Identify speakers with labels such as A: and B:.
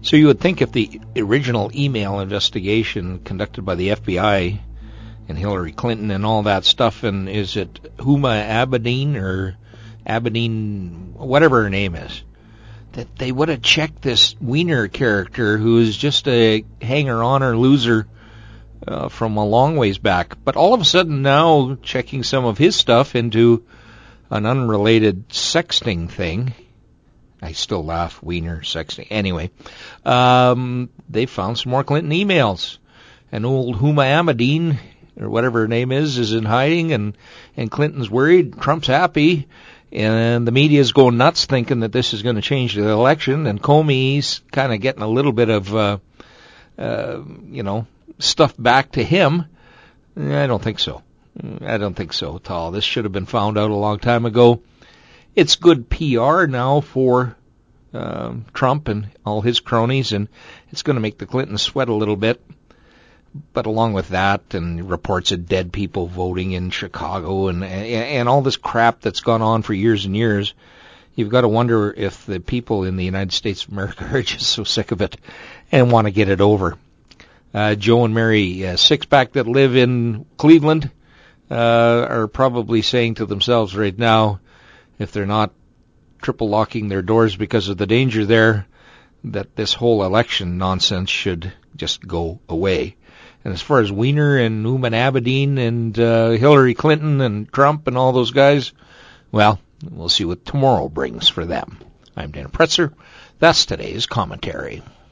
A: So you would think if the original email investigation conducted by the FBI and Hillary Clinton and all that stuff, and is it Huma Abedin or Abedin, whatever her name is, that they would have checked this Wiener character who is just a hanger-on or loser from a long ways back. But all of a sudden now checking some of his stuff into an unrelated sexting thing. I still laugh, Wiener sexting. Anyway, they found some more Clinton emails. And old Huma Abedin, or whatever her name is in hiding, and Clinton's worried. Trump's happy. And the media's going nuts thinking that this is going to change the election. And Comey's kind of getting a little bit of, stuff back to him. I don't think so. I don't think so at all. This should have been found out a long time ago. It's good PR now for Trump and all his cronies, and it's going to make the Clintons sweat a little bit. But along with that, and reports of dead people voting in Chicago, and all this crap that's gone on for years and years, you've got to wonder if the people in the United States of America are just so sick of it and want to get it over. Joe and Mary Sixpack that live in Cleveland are probably saying to themselves right now, if they're not triple locking their doors because of the danger there, that this whole election nonsense should just go away. And as far as Wiener and Huma Abedin and Hillary Clinton and Trump and all those guys, well, we'll see what tomorrow brings for them. I'm Dan Pretzer. That's today's commentary.